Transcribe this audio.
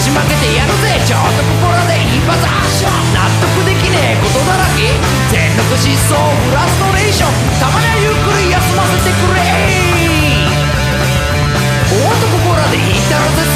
しまけてやるぜちょっとここらで一発アクション納得できねえことだらけ全力疾走フラストレーションたまにはゆっくり休ませてくれおっとここらで言ったらぜ